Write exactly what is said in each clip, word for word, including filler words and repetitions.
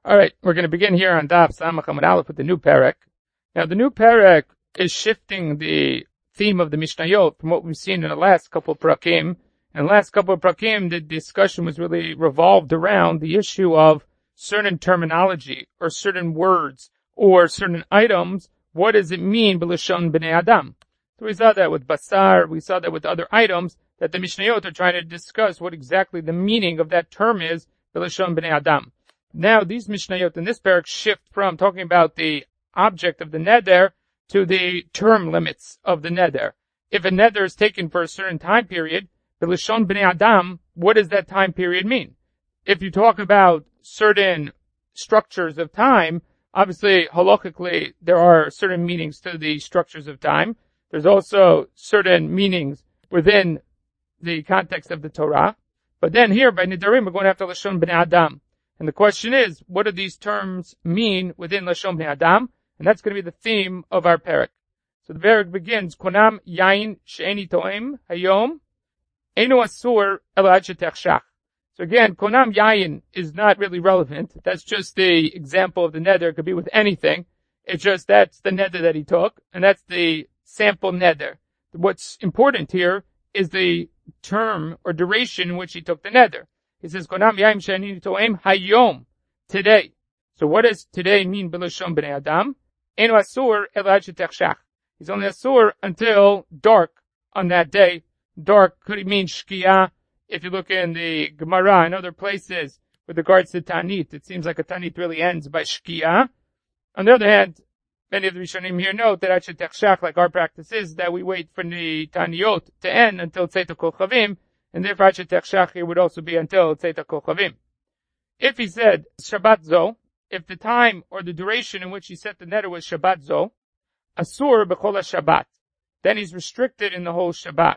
All right, we're going to begin here on Daf Samach Amud Aleph with the new parak. Now, the new parak is shifting the theme of the Mishnayot from what we've seen in the last couple of prakim. In the last couple of prakim, the discussion was really revolved around the issue of certain terminology or certain words or certain items. What does it mean, b'lashon b'nei Adam? So we saw that with basar, we saw that with other items, that the Mishnayot are trying to discuss what exactly the meaning of that term is, b'lashon b'nei Adam. Now, these Mishnayot in this parak shift from talking about the object of the neder to the term limits of the neder. If a neder is taken for a certain time period, b'lashon b'nei Adam, what does that time period mean? If you talk about certain structures of time, obviously, halakhically, there are certain meanings to the structures of time. There's also certain meanings within the context of the Torah. But then here, by Nidarim, we're going after Lashon B'nei Adam. And the question is, what do these terms mean within Lashon B'nei Adam? And that's going to be the theme of our parak. So the parak begins, Konam yain she'eni to'im hayom, enu asur ela ad shetechshach. So again, Konam yain is not really relevant. That's just the example of the neder. It could be with anything. It's just that's the neder that he took, and that's the sample neder. What's important here is the term or duration in which he took the neder. He says, Konam yain she'eni to'im hayom, today. So what does today mean, b'lashon b'nei Adam? Enu asur ela ad shetechshach. He's only asur until dark on that day. Dark could mean shkia. If you look in the Gemara and other places with regards to Tanit, it seems like a Tanit really ends by shkia. On the other hand, many of the Rishonim here note that Ad Shetechshach, like our practice is, that we wait for the Taniyot to end until Tzeit HaKochavim, and therefore Ad Shetechshach here would also be until Tzeit HaKochavim. If he said Shabbat Zo, if the time or the duration in which he set the neder was Shabbat Zo, Asur b'chol Shabbat, then he's restricted in the whole Shabbat.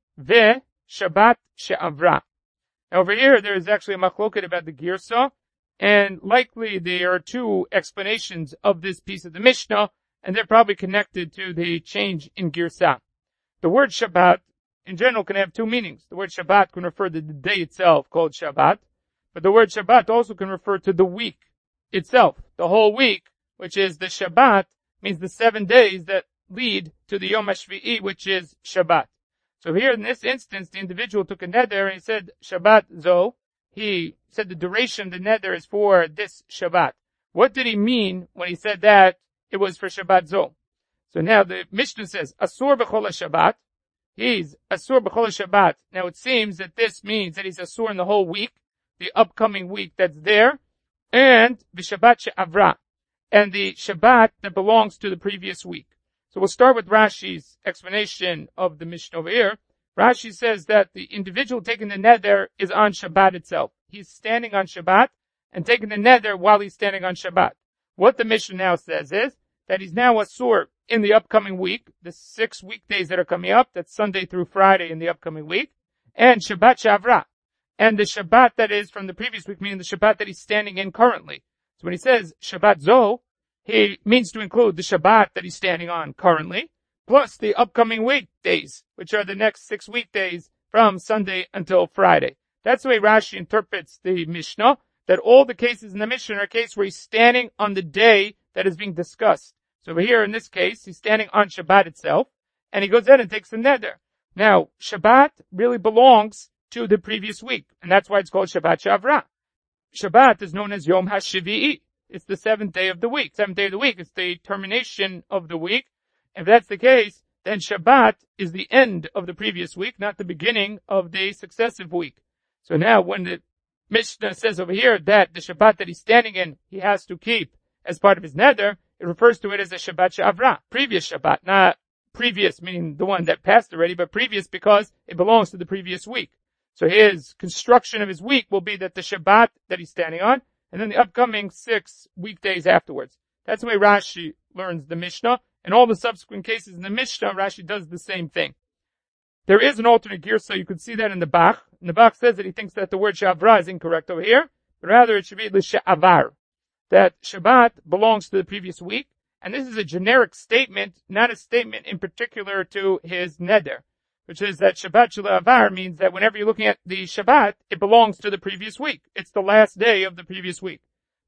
Ve Shabbat she'avra. Now over here, there is actually a machloket about the girsa, and likely there are two explanations of this piece of the Mishnah, and they're probably connected to the change in girsa. The word Shabbat, in general, can have two meanings. The word Shabbat can refer to the day itself, called Shabbat, but the word Shabbat also can refer to the week itself. The whole week, which is the Shabbat, means the seven days that lead to the Yom HaShvi'i, which is Shabbat. So here in this instance, the individual took a neder and he said Shabbat Zo. He said the duration of the neder is for this Shabbat. What did he mean when he said that it was for Shabbat Zo? So now the Mishnah says Asur b'chol Shabbat. He's Asur b'chol Shabbat. Now it seems that this means that he's Asur in the whole week, the upcoming week that's there, and the Shabbat she'avra, and the Shabbat that belongs to the previous week. So we'll start with Rashi's explanation of the Mishnah over here. Rashi says that the individual taking the neder is on Shabbat itself. He's standing on Shabbat and taking the neder while he's standing on Shabbat. What the Mishnah now says is that he's now asur in the upcoming week, the six weekdays that are coming up, that's Sunday through Friday in the upcoming week, and Shabbat Shavra, and the Shabbat that is from the previous week, meaning the Shabbat that he's standing in currently. So when he says Shabbat Zo, he means to include the Shabbat that he's standing on currently, plus the upcoming weekdays, which are the next six weekdays from Sunday until Friday. That's the way Rashi interprets the Mishnah, that all the cases in the Mishnah are cases where he's standing on the day that is being discussed. So over here in this case, he's standing on Shabbat itself, and he goes in and takes the neder. Now, Shabbat really belongs to the previous week, and that's why it's called Shabbat Shavra. Shabbat is known as Yom HaShivi'i. It's the seventh day of the week. Seventh day of the week. It's the termination of the week. If that's the case, then Shabbat is the end of the previous week, not the beginning of the successive week. So now when the Mishnah says over here that the Shabbat that he's standing in, he has to keep as part of his neder, it refers to it as a Shabbat Shavra, previous Shabbat, not previous, meaning the one that passed already, but previous because it belongs to the previous week. So his construction of his week will be that the Shabbat that he's standing on, and then the upcoming six weekdays afterwards. That's the way Rashi learns the Mishnah. In all the subsequent cases in the Mishnah, Rashi does the same thing. There is an alternate gear, so you can see that in the Bach. And the Bach says that he thinks that the word Shavra is incorrect over here, but rather it should be L'Sha'avar, that Shabbat belongs to the previous week. And this is a generic statement, not a statement in particular to his neder, which is that Shabbat Sh'La'avar means that whenever you're looking at the Shabbat, it belongs to the previous week. It's the last day of the previous week.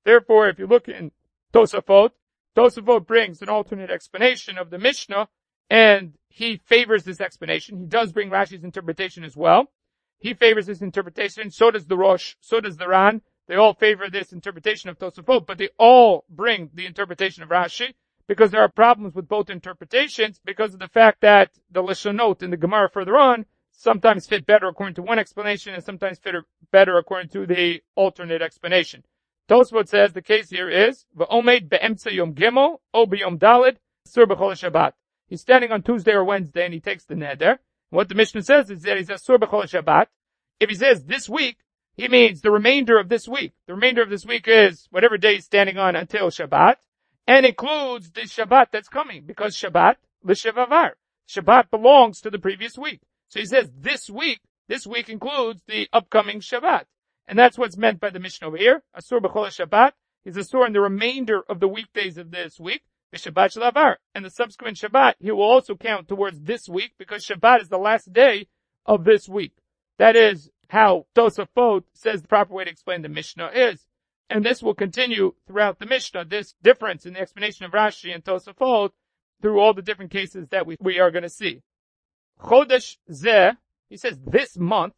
Therefore, if you look in Tosafot, Tosafot brings an alternate explanation of the Mishnah, and he favors this explanation. He does bring Rashi's interpretation as well. He favors this interpretation. So does the Rosh. So does the Ran. They all favor this interpretation of Tosafot, but they all bring the interpretation of Rashi because there are problems with both interpretations because of the fact that the Lashonot in the Gemara further on sometimes fit better according to one explanation and sometimes fit better according to the alternate explanation. Tosafot says the case here is V'omed be'emtza yom gimel o b'yom daled sur b'chol Shabbat. He's standing on Tuesday or Wednesday and he takes the neder. What the Mishnah says is that he says sur b'chol Shabbat. If he says this week, he means the remainder of this week. The remainder of this week is whatever day he's standing on until Shabbat, and includes the Shabbat that's coming, because Shabbat, l'shevavar. Shabbat belongs to the previous week. So he says this week, this week includes the upcoming Shabbat. And that's what's meant by the Mishnah over here. Asur b'chol Shabbat is asur in the remainder of the weekdays of this week, the Shabbat shelavar. And the subsequent Shabbat, he will also count towards this week, because Shabbat is the last day of this week. That is how Tosafot says the proper way to explain the Mishnah is. And this will continue throughout the Mishnah, this difference in the explanation of Rashi and Tosafot through all the different cases that we, we are going to see. Chodesh zeh, he says this month,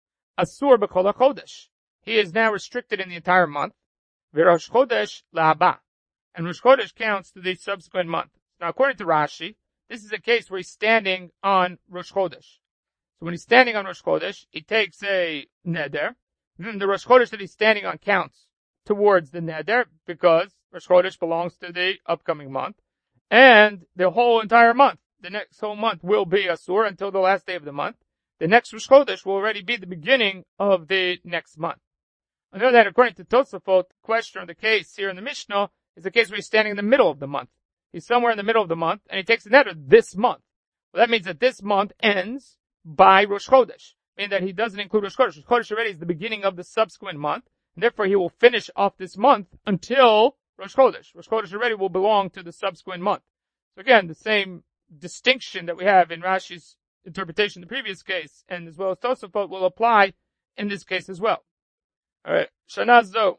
asur b'chol chodesh. He is now restricted in the entire month. V'rosh chodesh lahaba. And Rosh Chodesh counts to the subsequent month. Now according to Rashi, this is a case where he's standing on Rosh Chodesh. So when he's standing on Rosh Chodesh, he takes a neder. Then the Rosh Chodesh that he's standing on counts towards the neder because Rosh Chodesh belongs to the upcoming month. And the whole entire month, the next whole month will be Asur until the last day of the month. The next Rosh Chodesh will already be the beginning of the next month. On the other hand, according to Tosafot, the question of the case here in the Mishnah is the case where he's standing in the middle of the month. He's somewhere in the middle of the month and he takes the neder this month. Well, that means that this month ends by Rosh Chodesh, meaning that he doesn't include Rosh Chodesh. Rosh Chodesh already is the beginning of the subsequent month, and therefore he will finish off this month until Rosh Chodesh. Rosh Chodesh already will belong to the subsequent month. So again, the same distinction that we have in Rashi's interpretation in the previous case, and as well as Tosafot, will apply in this case as well. Alright, Shana Zo,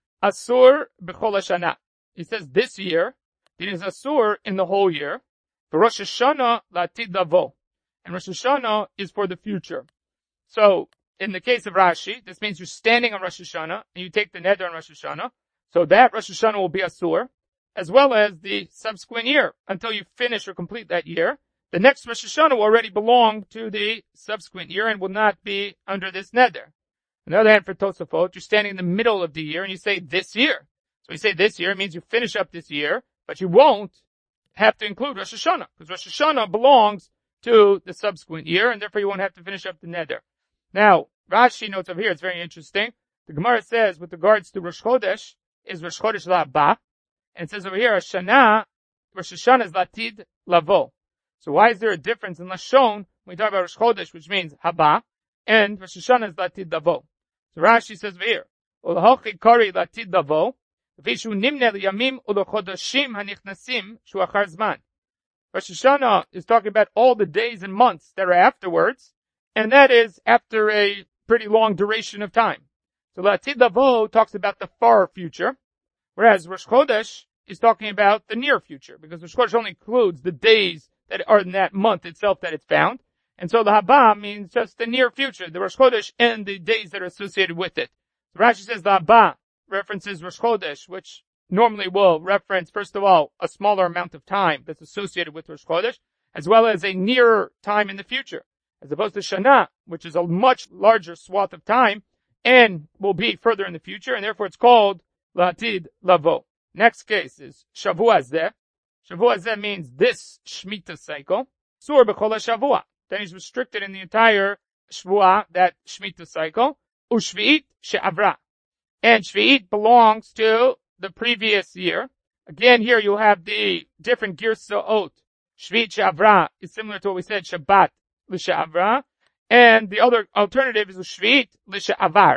Asur b'chol Shana. He says this year, it is Asur in the whole year, for Rosh Hashanah latid lavo. And Rosh Hashanah is for the future. So, in the case of Rashi, this means you're standing on Rosh Hashanah, and you take the neder on Rosh Hashanah. So that Rosh Hashanah will be Asur, as well as the subsequent year, until you finish or complete that year. The next Rosh Hashanah will already belong to the subsequent year and will not be under this neder. On the other hand, for Tosafot, you're standing in the middle of the year, and you say this year. So you say this year, it means you finish up this year, but you won't have to include Rosh Hashanah, because Rosh Hashanah belongs to the subsequent year, and therefore you won't have to finish up the neder. Now, Rashi notes over here, it's very interesting. The Gemara says, with regards to Rosh Chodesh, is Rosh Chodesh la'aba, and it says over here, Hashanah, Rosh Hashanah is latid lavo. So why is there a difference in Lashon when we talk about Rosh Chodesh, which means haba, and Rosh Hashanah is latid lavo? So Rashi says over here, Ulahochi kari latid lavo, v'ishu nimne liyamim ulochodashim hanichnasim shu achar zman. Rosh Hashanah is talking about all the days and months that are afterwards, and that is after a pretty long duration of time. So Latid Lavo talks about the far future, whereas Rosh Chodesh is talking about the near future, because Rosh Chodesh only includes the days that are in that month itself that it's found. And so the Haba means just the near future, the Rosh Chodesh and the days that are associated with it. So Rashi says the Haba references Rosh Chodesh, which normally will reference, first of all, a smaller amount of time that's associated with Rosh Chodesh, as well as a nearer time in the future, as opposed to Shana, which is a much larger swath of time, and will be further in the future, and therefore it's called Latid Lavo. Next case is Shavua Zeh. Shavua Zeh means this Shemitah cycle. Sur b'chol Shavua. Then he's restricted in the entire Shavua, that Shemitah cycle. Ushvi'it she'avra. And Shvi'it belongs to the previous year. Again, here you have the different Girsa'ot. Shvi'it she'avra is similar to what we said, Shabbat l'she'avra. And the other alternative is Shvi'it l'she'avar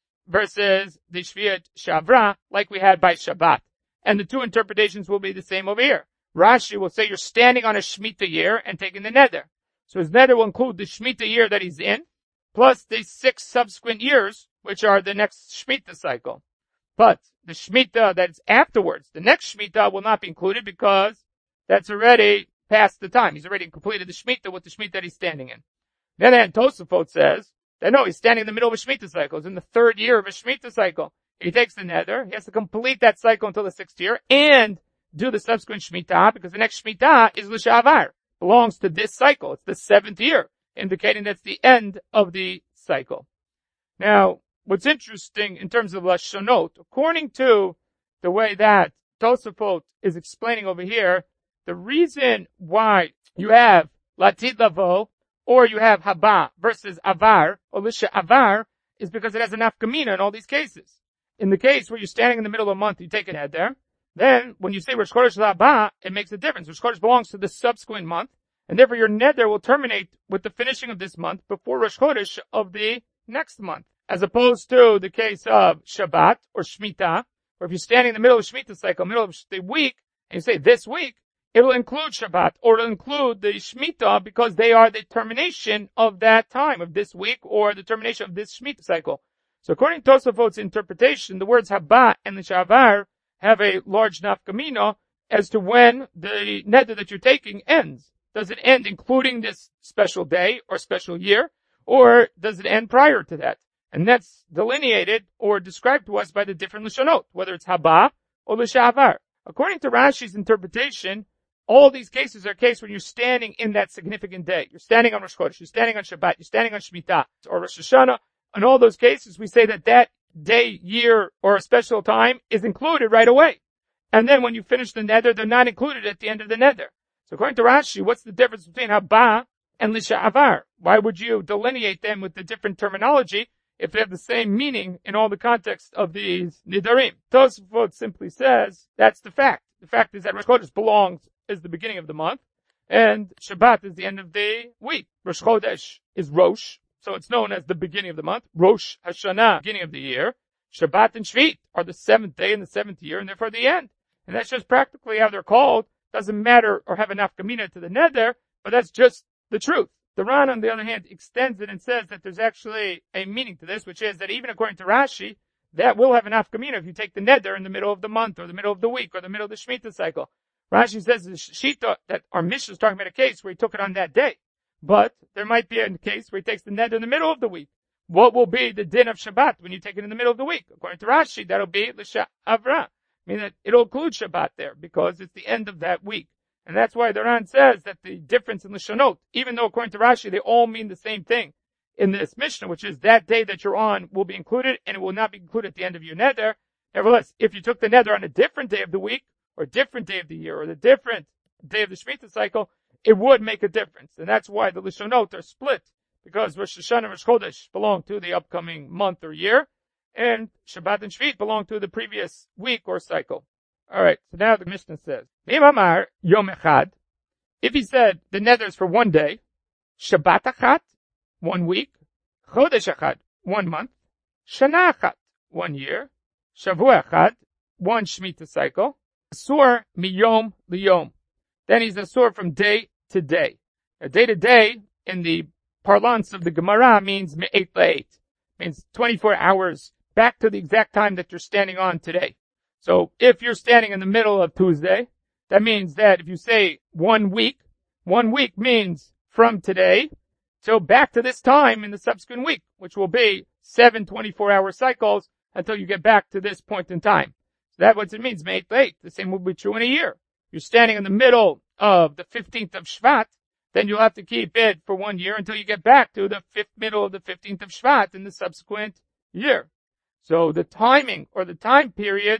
versus the Shvi'it she'avra like we had by Shabbat. And the two interpretations will be the same over here. Rashi will say you're standing on a Shemitah year and taking the neder. So his neder will include the Shemitah year that he's in, plus the six subsequent years, which are the next Shemitah cycle. But the Shemitah that's afterwards, the next Shemitah will not be included because that's already past the time. He's already completed the Shemitah with the Shemitah that he's standing in. Then, then Tosafot says that no, he's standing in the middle of a Shemitah cycle. He's in the third year of a Shemitah cycle. He takes the nether. He has to complete that cycle until the sixth year and do the subsequent Shemitah because the next Shemitah is L'Shavar. Belongs to this cycle. It's the seventh year, indicating that's the end of the cycle. Now, what's interesting in terms of Lashonot, according to the way that Tosafot is explaining over here, the reason why you have Latid Lavo or you have Haba versus Avar or Lisha Avar is because it has an nafkamina in all these cases. In the case where you're standing in the middle of a month, you take a head there. Then, when you say Rosh Chodesh Haba, it makes a difference. Rosh Chodesh belongs to the subsequent month, and therefore your neder will terminate with the finishing of this month before Rosh Chodesh of the next month. As opposed to the case of Shabbat or Shemitah, where if you're standing in the middle of the Shemitah cycle, middle of the week, and you say this week, it'll include Shabbat, or it'll include the Shemitah because they are the termination of that time, of this week, or the termination of this Shemitah cycle. So according to Tosafot's interpretation, the words Haba and L'Shavar have a large nafkamina as to when the neder that you're taking ends. Does it end including this special day or special year, or does it end prior to that? And that's delineated or described to us by the different Lashonot, whether it's Haba or L'Shavar. According to Rashi's interpretation, all these cases are cases when you're standing in that significant day. You're standing on Rosh Chodesh, you're standing on Shabbat, you're standing on Shemitah, or Rosh Hashanah. In all those cases, we say that that day, year, or a special time is included right away. And then when you finish the nether, they're not included at the end of the nether. So according to Rashi, what's the difference between Haba and L'Shavar? Why would you delineate them with the different terminology if they have the same meaning in all the context of these Nidarim? Tosafot simply says that's the fact. The fact is that Rosh Chodesh belongs is the beginning of the month, and Shabbat is the end of the week. Rosh Chodesh is Rosh, so it's known as the beginning of the month. Rosh Hashanah, beginning of the year. Shabbat and Shvit are the seventh day in the seventh year, and therefore the end. And that's just practically how they're called. Doesn't matter or have a nafkamina to the neder, but that's just the truth. The Ran, on the other hand, extends it and says that there's actually a meaning to this, which is that even according to Rashi, that will have an nafkamina if you take the neder in the middle of the month, or the middle of the week, or the middle of the Shemitah cycle. Rashi says the Shita that our Mishnah is talking about a case where he took it on that day. But there might be a case where he takes the neder in the middle of the week. What will be the din of Shabbat when you take it in the middle of the week? According to Rashi, that'll be L'Shavra. Meaning that it'll include Shabbat there because it's the end of that week. And that's why the Ran says that the difference in the Shonot, even though according to Rashi, they all mean the same thing in this Mishnah, which is that day that you're on will be included and it will not be included at the end of your neder. Nevertheless, if you took the neder on a different day of the week, or a different day of the year, or the different day of the Shemitah cycle, it would make a difference. And that's why the Lishonot are split, because Rosh Hashanah and Rosh Chodesh belong to the upcoming month or year, and Shabbat and Shvit belong to the previous week or cycle. Alright, so now the Mishnah says, Amar Yom Echad, if he said the neder is for one day, Shabbat Achat, one week, Chodesh Achat, one month, Shana Achat, one year, Shavua Achat, one Shemitah cycle, Asur miyom liyom. Then he's asur from day to day. Now, day to day, in the parlance of the Gemara, means me'et la'et. Means twenty-four hours back to the exact time that you're standing on today. So if you're standing in the middle of Tuesday, that means that if you say one week, one week means from today till back to this time in the subsequent week, which will be seven twenty-four hour cycles until you get back to this point in time. That's what it means, me'et la'et. The same will be true in a year. You're standing in the middle of the fifteenth of Shvat, then you'll have to keep it for one year until you get back to the fifth middle of the fifteenth of Shvat in the subsequent year. So the timing or the time period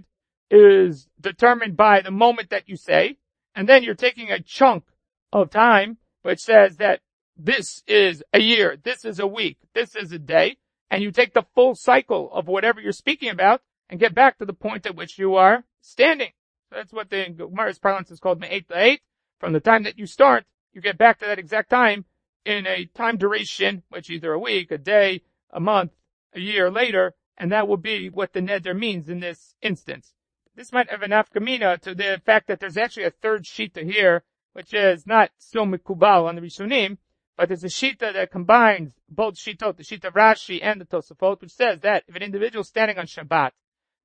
is determined by the moment that you say, and then you're taking a chunk of time which says that this is a year, this is a week, this is a day, and you take the full cycle of whatever you're speaking about and get back to the point at which you are standing. So that's what the Gemara's parlance is called me'et la'et. From the time that you start, you get back to that exact time in a time duration, which either a week, a day, a month, a year later, and that will be what the neder means in this instance. This might have an nafkamina to the fact that there's actually a third shita here, which is not so mikubal on the Rishonim, but it's a shita that combines both shitot, the shita of Rashi and the Tosafot, which says that if an individual is standing on Shabbat,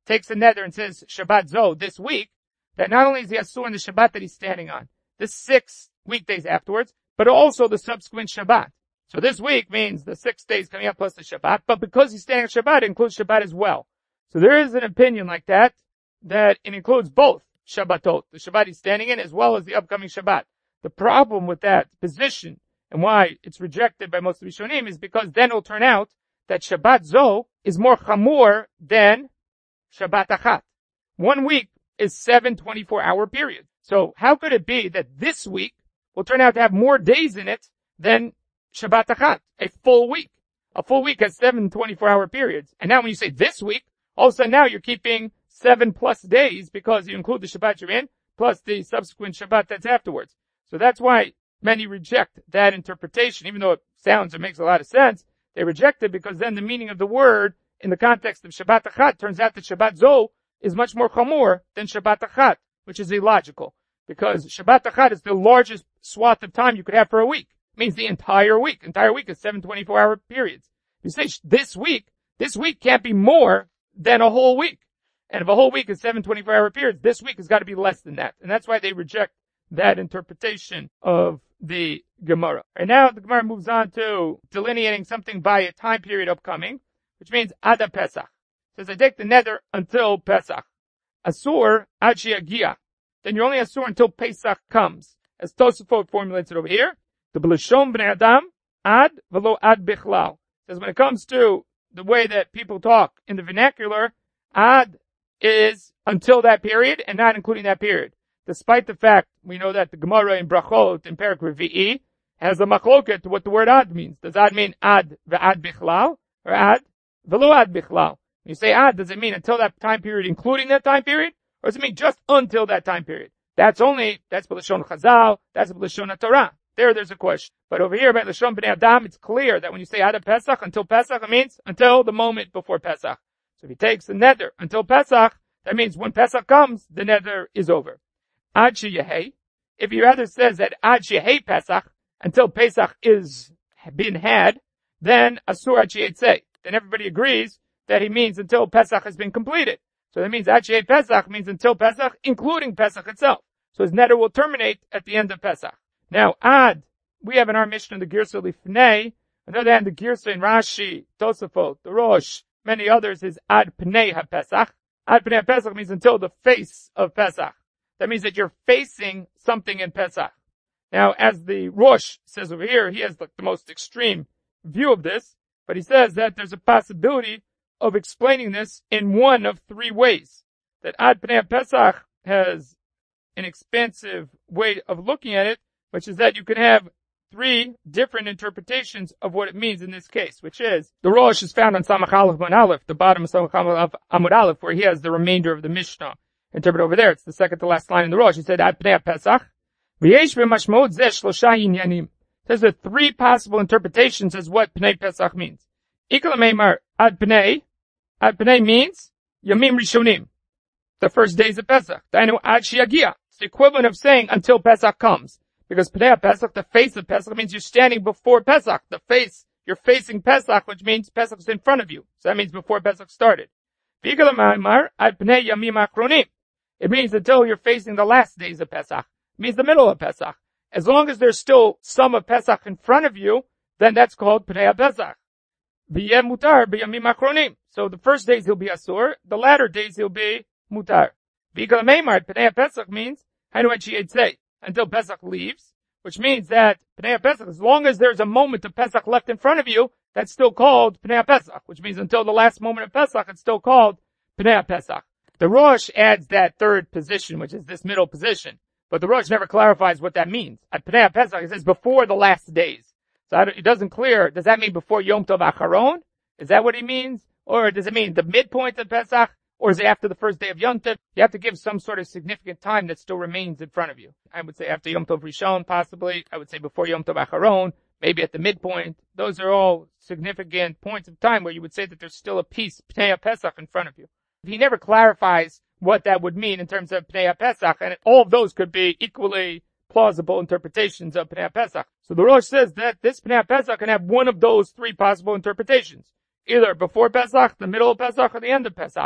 takes a nether and says Shabbat Zo this week, that not only is he asur on the Shabbat that he's standing on, the six weekdays afterwards, but also the subsequent Shabbat. So this week means the six days coming up plus the Shabbat, but because he's standing on Shabbat, it includes Shabbat as well. So there is an opinion like that, that it includes both Shabbatot, the Shabbat he's standing in, as well as the upcoming Shabbat. The problem with that position, and why it's rejected by most of the Rishonim, is because then it'll turn out that Shabbat Zo is more chamur than Shabbat Achat. One week is seven twenty-four hour periods. So how could it be that this week will turn out to have more days in it than Shabbat Achat, a full week? A full week has seven twenty-four hour periods. And now when you say this week, all of a sudden now you're keeping seven plus days because you include the Shabbat you're in, plus the subsequent Shabbat that's afterwards. So that's why many reject that interpretation, even though it sounds, it makes a lot of sense. They reject it because then the meaning of the word in the context of Shabbat Achat turns out that Shabbat Zo is much more chamur than Shabbat Achat, which is illogical. Because Shabbat Achat is the largest swath of time you could have for a week. It means the entire week. Entire week is seven twenty-four hour periods. You say this week, this week can't be more than a whole week. And if a whole week is seven twenty-four hour periods, this week has got to be less than that. And that's why they reject that interpretation of the Gemara. And now the Gemara moves on to delineating something by a time period upcoming, which means Ada Pesach. It says, I take the nether until Pesach. Asur ad sheyagia. Then you're only asur until Pesach comes. As Tosafot formulates it over here, the B'lashon b'nei Adam, ad v'lo ad bichlal. It says when it comes to the way that people talk in the vernacular, ad is until that period and not including that period. Despite the fact we know that the Gemara in Brachot in Perek Revi'i has a machloket to what the word ad means. Does ad mean ad v'ad bichlal or ad v'lo ad bichlal? When you say ad, does it mean until that time period, including that time period, or does it mean just until that time period? That's only that's B'lashon Chazal, that's B'lashon Torah. There, there's a question. But over here, by Lashon B'nei Adam, it's clear that when you say ad Pesach until Pesach, it means until the moment before Pesach. So if he takes the nether until Pesach, that means when Pesach comes, the nether is over. Ad sheyehei. If he rather says that ad sheyehei Pesach, until Pesach is been had, then asur ad sheyetzei. Then everybody agrees that he means until Pesach has been completed. So that means ad sheyehei Pesach means until Pesach, including Pesach itself. So his nether will terminate at the end of Pesach. Now, ad, we have in our Mishnah the Girsa Lifnei. On the other hand, the Girsa in Rashi, Tosafot, the Rosh, many others is ad Pnei HaPesach. Ad Pnei HaPesach means until the face of Pesach. That means that you're facing something in Pesach. Now, as the Rosh says over here, he has the, the most extreme view of this, but he says that there's a possibility of explaining this in one of three ways. That ad Pnei HaPesach has an expansive way of looking at it, which is that you can have three different interpretations of what it means in this case, which is, the Rosh is found on Samach Aleph Amud Aleph, the bottom of Samach Aleph Amud Aleph, where he has the remainder of the Mishnah interpreted over there. It's the second to last line in the Rosh. He said, Ad Pnei Pesach, v'yesh b'mashmod zeh shlosha inyanim. There's the three possible interpretations as what Pnei Pesach means. Ikal meimar Ad Pnei, Ad Pnei means Yamim Rishonim, the first days of Pesach. Dainu Ad Sheyagia. It's the equivalent of saying until Pesach comes. Because Pnei Pesach, the face of Pesach, means you're standing before Pesach. The face, you're facing Pesach, which means Pesach is in front of you. So that means before Pesach started. It means until you're facing the last days of Pesach. It means the middle of Pesach. As long as there's still some of Pesach in front of you, then that's called Pnei Pesach. So the first days he'll be Asur, the latter days he'll be Mutar. Pnei Pesach means until Pesach leaves, which means that Pnei Pesach, as long as there's a moment of Pesach left in front of you, that's still called Pnei Pesach, which means until the last moment of Pesach, it's still called Pnei Pesach. The Rosh adds that third position, which is this middle position, but the Rosh never clarifies what that means. At Pnei Pesach, it says before the last days. So it doesn't clear, does that mean before Yom Tov Acharon? Is that what he means? Or does it mean the midpoint of Pesach? Or is it after the first day of Yom Tov? You have to give some sort of significant time that still remains in front of you. I would say after Yom Tov Rishon, possibly. I would say before Yom Tov Acharon, maybe at the midpoint. Those are all significant points of time where you would say that there's still a piece, Pnei Pesach, in front of you. He never clarifies what that would mean in terms of Pnei Pesach, and all of those could be equally plausible interpretations of Pnei Pesach. So the Rosh says that this Pnei Pesach can have one of those three possible interpretations. Either before Pesach, the middle of Pesach, or the end of Pesach.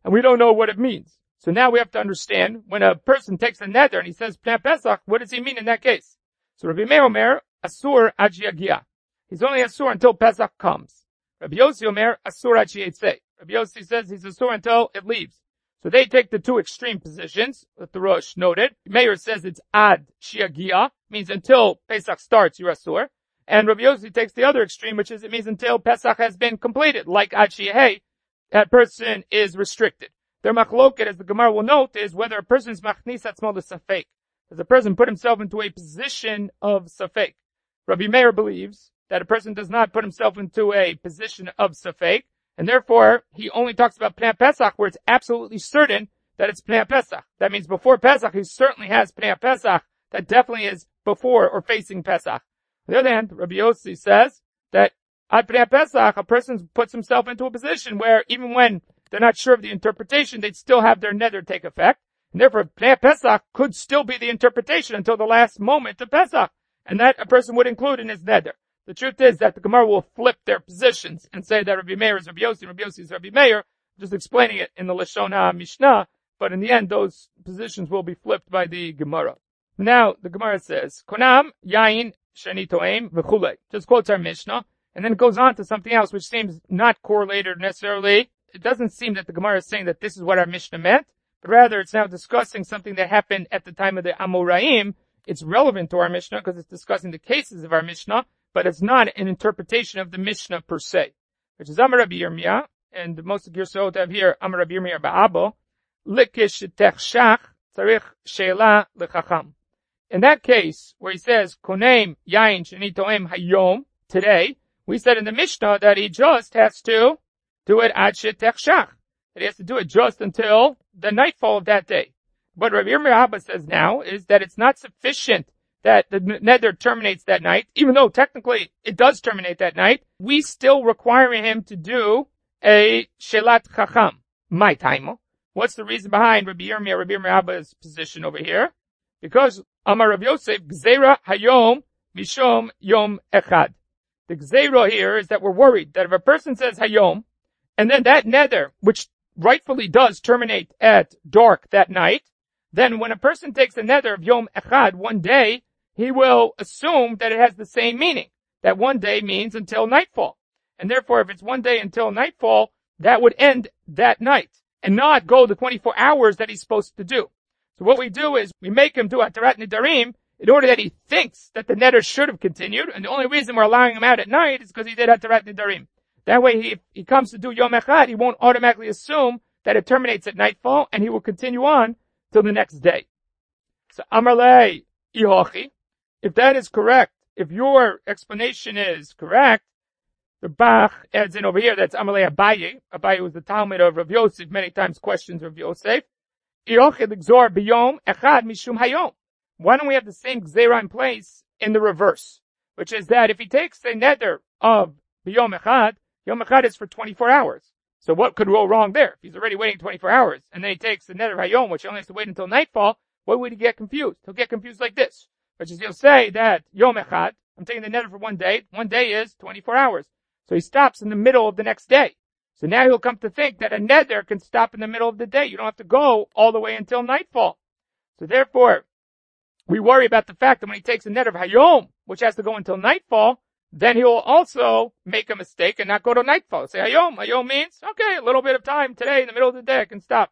and we don't know what it means. So now we have to understand when a person takes a neder and he says Pnei Pesach, what does he mean in that case? So Rabbi Meir Omer, Asur ad sheyagia. He's only Asur until Pesach comes. Rabbi Yossi Omer, Asur ad sheyetzeh. Rabbi Yossi says he's Asur until it leaves. So they take the two extreme positions that the Rosh noted. Meir says it's ad sheyagia, means until Pesach starts, you're Asur. And Rabbi Yossi takes the other extreme, which is it means until Pesach has been completed, like ad sheyeh, that person is restricted. Their machloket, as the Gemara will note, is whether a person is machnis atzmo l'safek. Does a person put himself into a position of safek? Rabbi Meir believes that a person does not put himself into a position of safek, and therefore he only talks about Pnei Pesach where it's absolutely certain that it's Pnei Pesach. That means before Pesach, he certainly has Pnei Pesach. That definitely is before or facing Pesach. On the other hand, Rabbi Yossi says that at Pnei Pesach, a person puts himself into a position where even when they're not sure of the interpretation, they'd still have their neder take effect. And therefore, Pnei Pesach could still be the interpretation until the last moment of Pesach. And that a person would include in his neder. The truth is that the Gemara will flip their positions and say that Rabbi Meir is Rabbi Yossi, Rabbi Yossi is Rabbi Meir, just explaining it in the Lashon HaMishnah. But in the end, those positions will be flipped by the Gemara. Now, the Gemara says, Konam, Yain, Shani Toem, V'chulei. Just quotes our Mishnah. And then it goes on to something else which seems not correlated necessarily. It doesn't seem that the Gemara is saying that this is what our Mishnah meant, but rather it's now discussing something that happened at the time of the Amoraim. It's relevant to our Mishnah because it's discussing the cases of our Mishnah, but it's not an interpretation of the Mishnah per se, which is Amar Rabbi Yirmiyah, and most of your Yirmiyot have here Amar Rabbi Yirmiyah Ba'abo, Likish Techshach Tzarich Sheila Lechacham. In that case, where he says, Konem Yain Sheni Toem Hayom, today, we said in the Mishnah that he just has to do it ad shetechshach. He has to do it just until the nightfall of that day. What Rabbi Yirmiyah Abba says now is that it's not sufficient that the neder terminates that night, even though technically it does terminate that night. We still require him to do a shelat chacham. My time. What's the reason behind Rabbi Yirmiyah, Rabbi Yirmiyah Abba's position over here? Because Amar Rav Yosef, Gzeira Hayom Mishom Yom Echad. The Gzeira here is that we're worried that if a person says Hayom, and then that neder, which rightfully does terminate at dark that night, then when a person takes a neder of Yom Echad, one day, he will assume that it has the same meaning. That one day means until nightfall. And therefore, if it's one day until nightfall, that would end that night, and not go the twenty-four hours that he's supposed to do. So what we do is, we make him do Atarat Nidarim, in order that he thinks that the neder should have continued, and the only reason we're allowing him out at night is because he did Atarat Nidarim. That way, he, if he comes to do Yom Echad, he won't automatically assume that it terminates at nightfall, and he will continue on till the next day. So, Amarlei Ihochi, if that is correct, if your explanation is correct, the Bach adds in over here, that's Amarlei Abaye. Abaye was the Talmud of Rav Yosef, many times questions Rav Yosef. Ihochi l'gzor b'yom echad mishum hayom. Why don't we have the same gzera in place in the reverse? Which is that if he takes the neder of b'yom echad, Yom Echad is for twenty-four hours. So what could go wrong there? If he's already waiting twenty-four hours, and then he takes the neder hayom, which he only has to wait until nightfall, what would he get confused? He'll get confused like this. Which is he'll say that Yom Echad, I'm taking the neder for one day, one day is twenty-four hours. So he stops in the middle of the next day. So now he'll come to think that a neder can stop in the middle of the day. You don't have to go all the way until nightfall. So therefore, we worry about the fact that when he takes a neder of hayom, which has to go until nightfall, then he will also make a mistake and not go to nightfall. Say Hayom. Hayom means, okay, a little bit of time today in the middle of the day I can stop.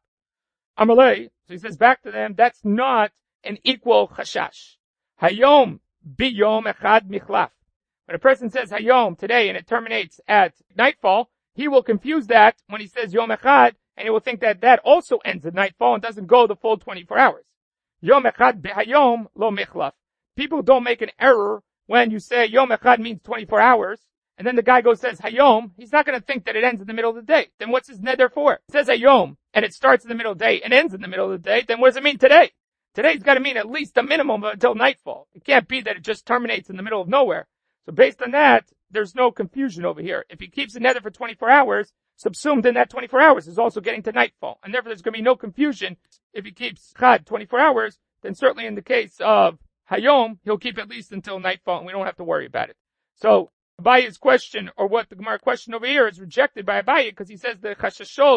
Amalei. So he says back to them, that's not an equal chashash. Hayom biyom echad michlaf. When a person says Hayom today and it terminates at nightfall, he will confuse that when he says Yom Echad, and he will think that that also ends at nightfall and doesn't go the full twenty-four hours. Yom Echad behayom lo michlaf. People don't make an error when you say Yom Echad means twenty-four hours, and then the guy goes says Hayom, he's not going to think that it ends in the middle of the day. Then what's his neder for? It says Hayom, and it starts in the middle of the day and ends in the middle of the day, then what does it mean today? Today's got to mean at least a minimum until nightfall. It can't be that it just terminates in the middle of nowhere. So based on that, there's no confusion over here. If he keeps the neder for twenty-four hours, subsumed in that twenty-four hours is also getting to nightfall. And therefore there's going to be no confusion. If he keeps Chad twenty-four hours, then certainly in the case of Hayom, he'll keep at least until nightfall, and we don't have to worry about it. So, Abaye's question, or what the Gemara question over here, is rejected by Abaye, because he says the chashashot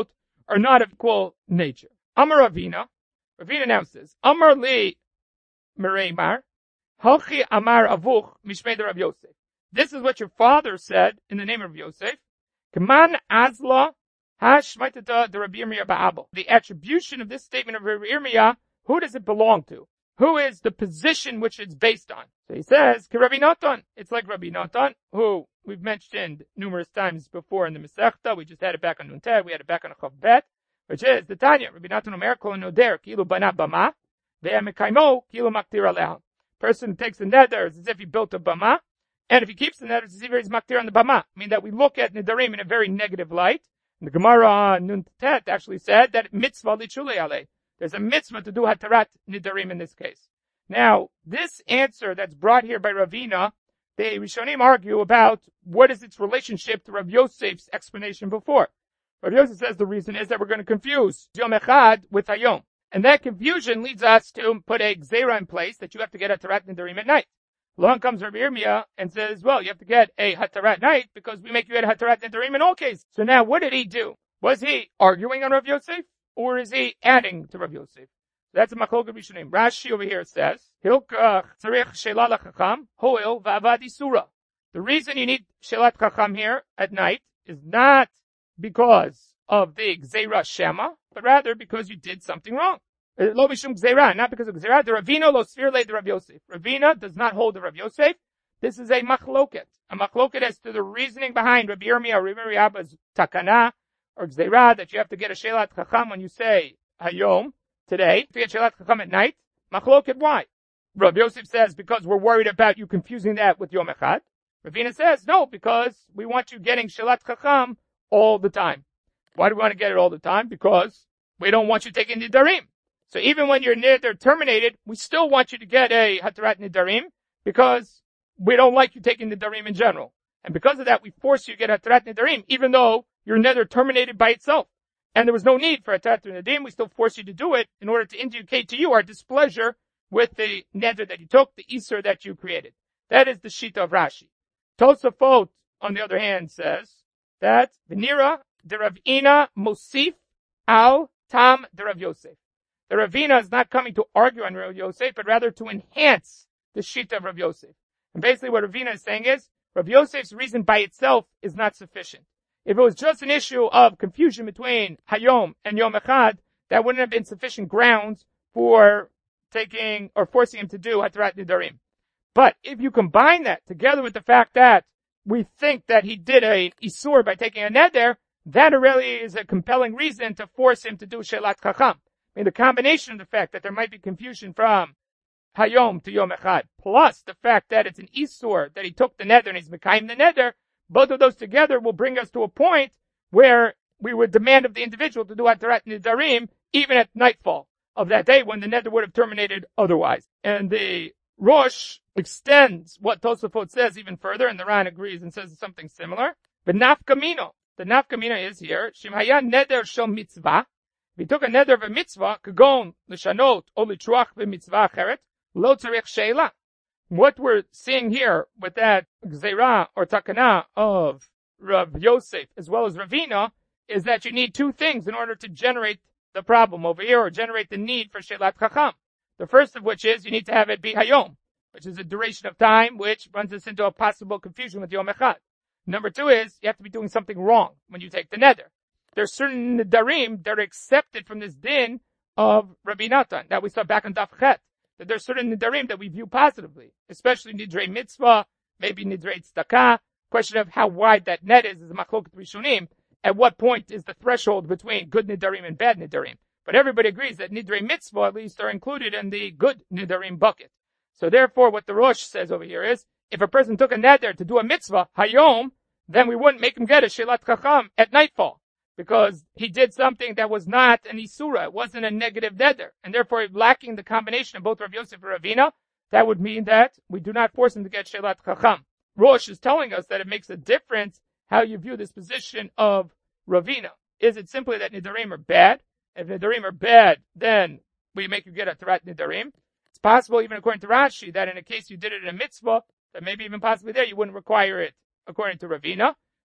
are not of equal nature. Amar Ravina, Ravina announces, Amar li Mereimar, Halchi Amar Avuch Mishmei de Rav Yosef. This is what your father said in the name of Yosef. Kaman Azla Hashmaitata de Rabbi Yirmiyah Ba'abel. The attribution of this statement of Rabbi Yirmiyah, who does it belong to? Who is the position which it's based on? So he says, Rabbi Natan. It's like Rabbi Natan, who we've mentioned numerous times before in the Masechta. We just had it back on Nunteh. We had it back on Chav Bet, which is the Tanya. Rabbi Natan Omer Kol Noder Kilu Bana Bama Ve'amekaymo Kilu Maktir Aleha. Person takes the neder as if he built a bama, and if he keeps the neder, it's as if he's maktir on the bama. I mean that we look at nedarim in a very negative light. And the Gemara Nuntet actually said that mitzvah lichule ale. There's a mitzvah to do hatarat nedarim in this case. Now, this answer that's brought here by Ravina, the Rishonim argue about what is its relationship to Rav Yosef's explanation before. Rav Yosef says the reason is that we're going to confuse Yom Echad with Hayom. And that confusion leads us to put a gzeira in place that you have to get a hatarat nedarim at night. Along comes Rabbi Yirmiyah and says, well, you have to get a hatarat night because we make you get a hatarat nedarim in all cases. So now what did he do? Was he arguing on Rav Yosef or is he adding to Rav Yosef? That's a machloket rishonim. Rashi over here says, Hilkach tzarich shelat chacham hoil va'avad isura. The reason you need shelat chacham here at night is not because of the gzeira shema, but rather because you did something wrong. Lo mishum gzeira, not because of gzeira. The Ravina lo sfirle de Rav Yosef. Ravina does not hold the Rav Yosef. This is a machloket. A machloket as to the reasoning behind Rabbi Yirmiyah or Rabbi Abba's takana or gzeira that you have to get a shelat chacham when you say hayom today. To get shelat chacham at night. Machloket, why? Rav Yosef says because we're worried about you confusing that with Yom Echad. Ravina says no, because we want you getting shelat chacham all the time. Why do we want to get it all the time? Because we don't want you taking nidarim. So even when your nidar terminated, we still want you to get a hatarat nidarim because we don't like you taking nidarim in general. And because of that, we force you to get hatarat nidarim, even though your nidar terminated by itself. And there was no need for hatarat nidarim, we still force you to do it in order to indicate to you our displeasure with the nidar that you took, the isur that you created. That is the shita of Rashi. Tosafot, on the other hand, says that v'nira the Ravina Mosif al Tam the Rav Yosef. The Ravina is not coming to argue on Rav Yosef, but rather to enhance the shita of Rav Yosef. And basically what Ravina is saying is, Rav Yosef's reason by itself is not sufficient. If it was just an issue of confusion between Hayom and Yom Echad, that wouldn't have been sufficient grounds for taking or forcing him to do Hatarat Nidarim. But if you combine that together with the fact that we think that he did a Isur by taking a Neder, that really is a compelling reason to force him to do Shelat Chacham. I mean, the combination of the fact that there might be confusion from Hayom to Yom Echad, plus the fact that it's an Isur, that he took the Neder and he's Mekayim the Neder, both of those together will bring us to a point where we would demand of the individual to do Hatarat Nidarim even at nightfall of that day when the Neder would have terminated otherwise. And the Rosh extends what Tosafot says even further, and the Ran agrees and says something similar. But nafkamino, the nafkamina is here, Shimhaya Neder Shel Mitzvah. If he took a neder of a mitzvah, kagon l'shanot or l'truach b'mitzvah acheret, lo tzarich sheila. What we're seeing here with that gzeira or takana of Rav Yosef as well as Ravina is that you need two things in order to generate the problem over here or generate the need for shelat chacham. The first of which is you need to have it be hayom, which is a duration of time which runs us into a possible confusion with Yom Echad. Number two is you have to be doing something wrong when you take the neder. There's certain nidarim that are accepted from this din of Rabbi Natan that we saw back on Daf Chet. That there's certain nidarim that we view positively, especially nidrei mitzvah, maybe nidrei tzedakah. Question of how wide that net is is a machloket rishonim. At what point is the threshold between good nidarim and bad nidarim? But everybody agrees that nidrei mitzvah at least are included in the good nidarim bucket. So therefore, what the Rosh says over here is, if a person took a neder to do a mitzvah hayom, then we wouldn't make him get a shelat chacham at nightfall. Because he did something that was not an isura, it wasn't a negative neder, and therefore lacking the combination of both Rav Yosef and Ravina, that would mean that we do not force him to get shelat chacham. Rosh is telling us that it makes a difference how you view this position of Ravina. Is it simply that nidarim are bad? If nidarim are bad, then we make you get a tarat nidarim. It's possible, even according to Rashi, that in a case you did it in a mitzvah, that maybe even possibly there you wouldn't require it according to Ravina.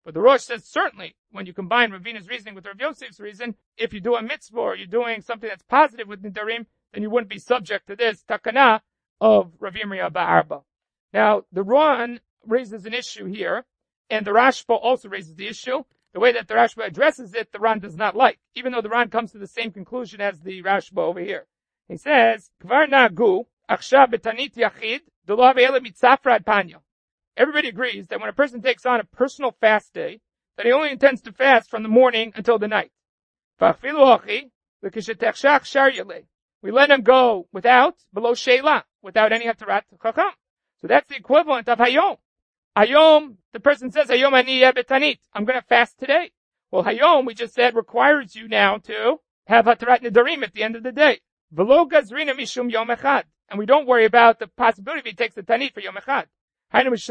But the Rosh says certainly, when you combine Ravina's reasoning with Rav Yosef's reason, if you do a mitzvah or you're doing something that's positive with Nidarim, then you wouldn't be subject to this takana of Rav Yirmiyah Ba'arba. Now, the Ran raises an issue here, and the Rashba also raises the issue. The way that the Rashba addresses it, the Ran does not like, even though the Ran comes to the same conclusion as the Rashba over here. He says, Kvar nagu, achshav betanit yachid, d'lo hav'ele mitzafra ad panya. Everybody agrees that when a person takes on a personal fast day, that he only intends to fast from the morning until the night. We let him go without, below sheila, without any hatarat chacham. So that's the equivalent of hayom. Hayom, the person says, hayom ani betanit. I'm going to fast today. Well, hayom, we just said, requires you now to have hatarat nidarim at the end of the day. V'lo gazrina mishum yom echad. And we don't worry about the possibility if he takes the tanit for yom echad. That's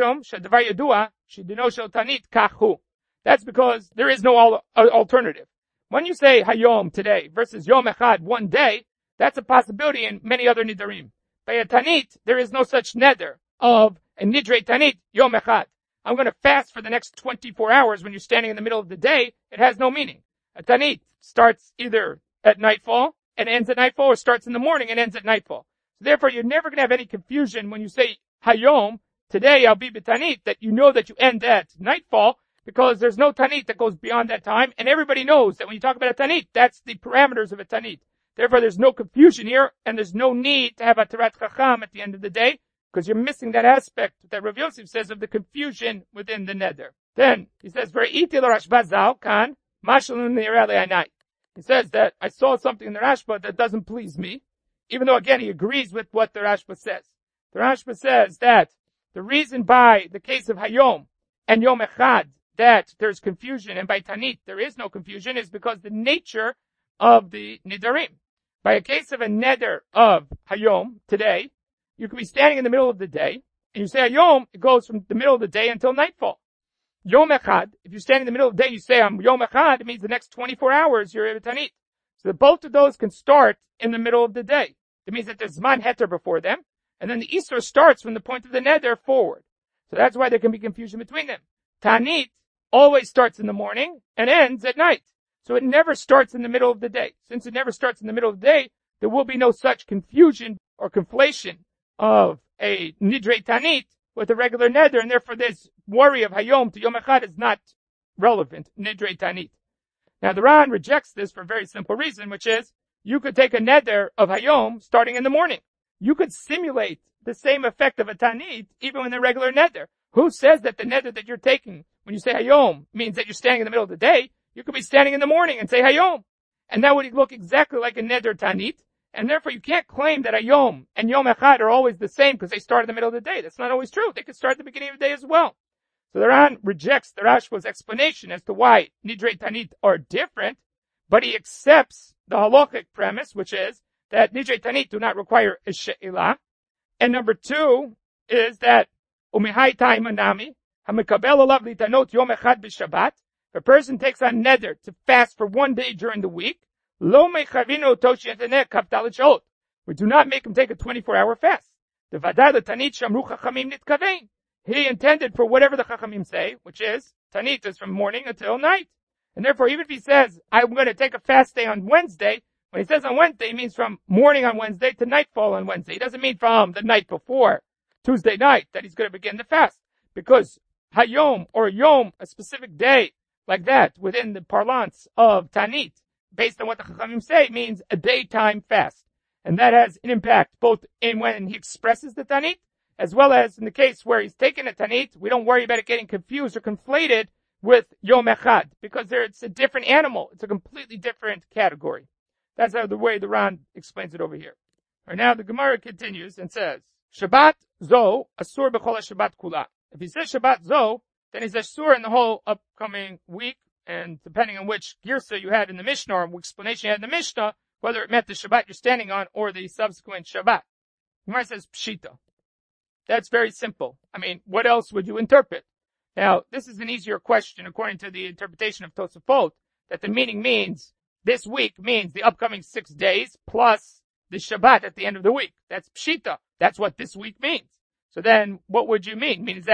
because there is no alternative. When you say hayom today versus yom echad one day, that's a possibility in many other nidarim. By a tanit, there is no such neder of a nidre tanit yom echad. I'm going to fast for the next twenty-four hours when you're standing in the middle of the day. It has no meaning. A tanit starts either at nightfall and ends at nightfall, or starts in the morning and ends at nightfall. So therefore, you're never going to have any confusion when you say hayom. Today I'll be b'tanit, that you know that you end at nightfall, because there's no tanit that goes beyond that time, and everybody knows that when you talk about a tanit, that's the parameters of a tanit. Therefore, there's no confusion here, and there's no need to have a tarat chacham at the end of the day, because you're missing that aspect that Rav Yosef says of the confusion within the neder. Then, he says, V're'iti l'Rashba zal kan, mashalun nireh le'anai. He says that I saw something in the Rashba that doesn't please me, even though again he agrees with what the Rashba says. The Rashba says that the reason by the case of Hayom and Yom Echad that there's confusion, and by Tanit there is no confusion, is because the nature of the Nidarim. By a case of a neder of Hayom today, you could be standing in the middle of the day, and you say Hayom, it goes from the middle of the day until nightfall. Yom Echad, if you stand in the middle of the day, you say I'm Yom Echad, it means the next twenty-four hours you're Tanit. So both of those can start in the middle of the day. It means that there's Zman Heter before them. And then the Isur starts from the point of the neder forward. So that's why there can be confusion between them. Tanit always starts in the morning and ends at night. So it never starts in the middle of the day. Since it never starts in the middle of the day, there will be no such confusion or conflation of a nidre tanit with a regular neder, and therefore this worry of hayom to yom echad is not relevant, nidre tanit. Now the Ran rejects this for a very simple reason, which is you could take a neder of hayom starting in the morning. You could simulate the same effect of a tanit even in the regular neder. Who says that the neder that you're taking when you say hayom means that you're standing in the middle of the day? You could be standing in the morning and say hayom. And that would look exactly like a neder tanit. And therefore you can't claim that hayom and yom echad are always the same because they start in the middle of the day. That's not always true. They could start at the beginning of the day as well. So the Ran rejects the Rashba's explanation as to why nidre tanit are different, but he accepts the halachic premise, which is that nidre tanit do not require a she'ilah. And number two is that umihai ta'imanami hamikabel alav litanot yom echad b'shabbat. If a person takes on neder to fast for one day during the week, lo mechavino toshiyataneh kavdalit shot. We do not make him take a twenty-four hour fast. The vadai l'tanit shamru chachamim nitkavein. He intended for whatever the chachamim say, which is tanit is from morning until night. And therefore, even if he says, I'm going to take a fast day on Wednesday, when he says on Wednesday, he means from morning on Wednesday to nightfall on Wednesday. He doesn't mean from the night before, Tuesday night, that he's going to begin the fast. Because hayom or yom, a specific day like that within the parlance of tanit, based on what the chachamim say, means a daytime fast. And that has an impact both in when he expresses the tanit, as well as in the case where he's taken a tanit. We don't worry about it getting confused or conflated with yom echad, because there it's a different animal. It's a completely different category. That's how the way the Ran explains it over here. Right now the Gemara continues and says, Shabbat zo asur b'chol Shabbat kula. If he says Shabbat zo, then he's asur in the whole upcoming week, and depending on which girsa you had in the Mishnah or explanation you had in the Mishnah, whether it meant the Shabbat you're standing on or the subsequent Shabbat. The Gemara says pshita. That's very simple. I mean, what else would you interpret? Now, this is an easier question according to the interpretation of Tosafot, that the meaning means this week means the upcoming six days plus the Shabbat at the end of the week. That's pshita. That's what this week means. So then what would you mean? Means that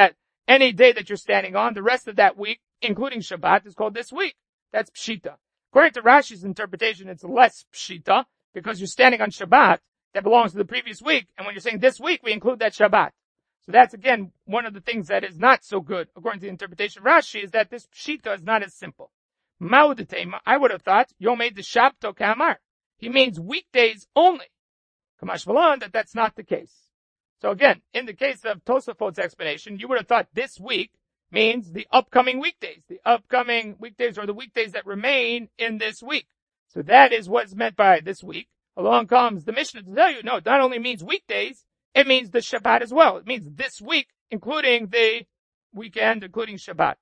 any day that you're standing on, the rest of that week, including Shabbat, is called this week. That's Pshita. According to Rashi's interpretation, it's less Pshita, because you're standing on Shabbat that belongs to the previous week, and when you're saying this week, we include that Shabbat. So that's again one of the things that is not so good, according to the interpretation of Rashi, is that this Pshita is not as simple. Ma'udetema, I would have thought, Yomei de Shabto Kamar. He means weekdays only. Kamash Malan, that that's not the case. So again, in the case of Tosafot's explanation, you would have thought this week means the upcoming weekdays, the upcoming weekdays or the weekdays that remain in this week. So that is what's meant by this week. Along comes the Mishnah to tell you, no, it not only means weekdays, it means the Shabbat as well. It means this week, including the weekend, including Shabbat.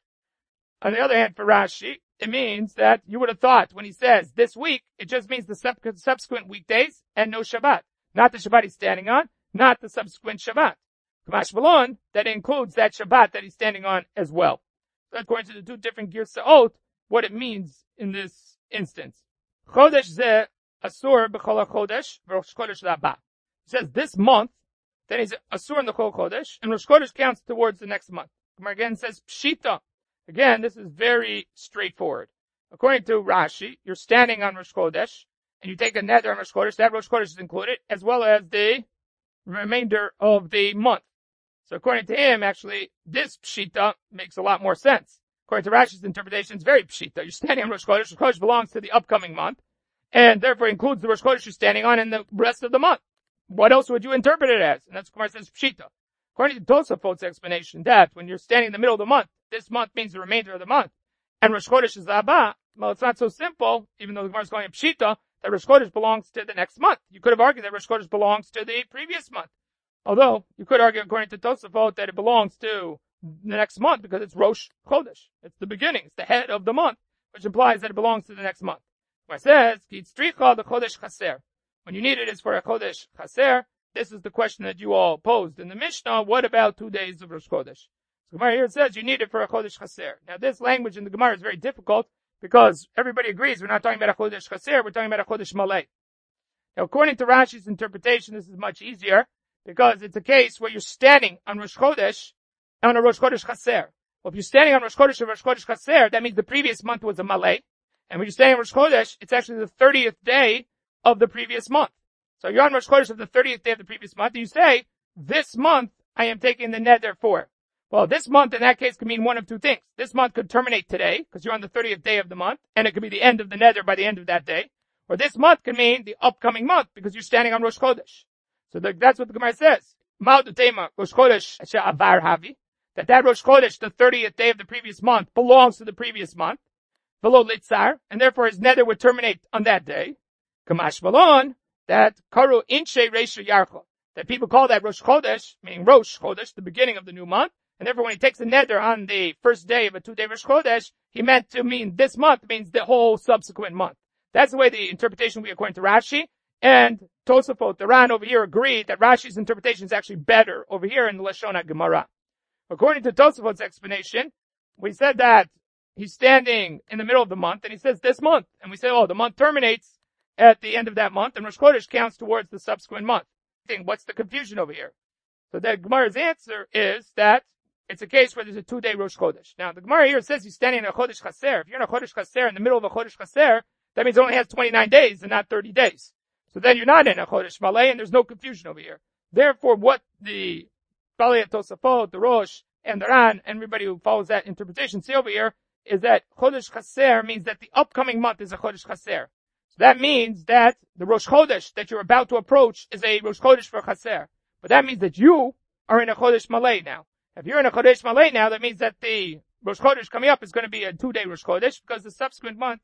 On the other hand, for Rashi, it means that you would have thought when he says this week, it just means the subsequent weekdays and no Shabbat. Not the Shabbat he's standing on, not the subsequent Shabbat. Kamash Malon, that includes that Shabbat that he's standing on as well. So according to the two different Girsa'ot, what it means in this instance. Chodesh zeh asur b'chol chodesh v'rosh chodesh la'ba. It says this month, then he's asur in the chol chodesh, and Rosh Chodesh counts towards the next month. Gemara again says pshita. Again, this is very straightforward. According to Rashi, you're standing on Rosh Chodesh, and you take a neder on Rosh Chodesh, that Rosh Chodesh is included, as well as the remainder of the month. So according to him, actually, this pshita makes a lot more sense. According to Rashi's interpretation, it's very pshita. You're standing on Rosh Chodesh. Rosh Chodesh belongs to the upcoming month, and therefore includes the Rosh Chodesh you're standing on in the rest of the month. What else would you interpret it as? And that's what Gemara says pshita. According to Tosafot's explanation, that when you're standing in the middle of the month, this month means the remainder of the month, and Rosh Chodesh is Abba, well, it's not so simple, even though the Gemara is calling it pshita, that Rosh Chodesh belongs to the next month. You could have argued that Rosh Chodesh belongs to the previous month. Although, you could argue according to Tosafot that it belongs to the next month because it's Rosh Chodesh. It's the beginning. It's the head of the month, which implies that it belongs to the next month. Where it says, Ki tzricha the Chodesh Chaser. When you need it is for a Chodesh Chaser. This is the question that you all posed in the Mishnah. What about two days of Rosh Chodesh? So Gemara here says you need it for a Chodesh Chaser. Now this language in the Gemara is very difficult because everybody agrees we're not talking about a Chodesh Chaser, we're talking about a Chodesh Malay. Now according to Rashi's interpretation, this is much easier because it's a case where you're standing on Rosh Chodesh on a Rosh Chodesh Chaser. Well, if you're standing on Rosh Chodesh or Rosh Chodesh Chaser, that means the previous month was a Malay. And when you're standing on Rosh Chodesh, it's actually the thirtieth day of the previous month. So you're on Rosh Chodesh of the thirtieth day of the previous month, and you say, this month I am taking the neder for. Well, this month in that case could mean one of two things. This month could terminate today, because you're on the thirtieth day of the month, and it could be the end of the neder by the end of that day. Or this month could mean the upcoming month, because you're standing on Rosh Chodesh. So the, that's what the Gemara says. Ma'udetema Rosh Chodesh she'avar havi. That that Rosh Chodesh, the thirtieth day of the previous month, belongs to the previous month. V'lo litzar, and therefore his neder would terminate on that day. Kamash Malon, that karu inche reisha yarcha. That people call that Rosh Chodesh, meaning Rosh Chodesh, the beginning of the new month. And therefore when he takes a neder on the first day of a two-day Rosh Chodesh, he meant to mean this month means the whole subsequent month. That's the way the interpretation will be according to Rashi. And Tosafot, the Ran over here agreed that Rashi's interpretation is actually better over here in the Lashon HaGemara. According to Tosafot's explanation, we said that he's standing in the middle of the month and he says this month. And we say, oh, the month terminates at the end of that month and Rosh Chodesh counts towards the subsequent month. What's the confusion over here? So the Gemara's answer is that it's a case where there's a two-day Rosh Chodesh. Now, the Gemara here says he's standing in a Chodesh Chaser. If you're in a Chodesh Chaser in the middle of a Chodesh Chaser, that means it only has twenty-nine days and not thirty days. So then you're not in a Chodesh Malay and there's no confusion over here. Therefore, what the Balei Tosafot, the Rosh, and the Ran, and everybody who follows that interpretation see over here is that Chodesh Chaser means that the upcoming month is a Chodesh Chaser. So that means that the Rosh Chodesh that you're about to approach is a Rosh Chodesh for Chaser. But that means that you are in a Chodesh Malay now. If you're in a Chodesh Malay now, that means that the Rosh Chodesh coming up is going to be a two-day Rosh Chodesh because the subsequent month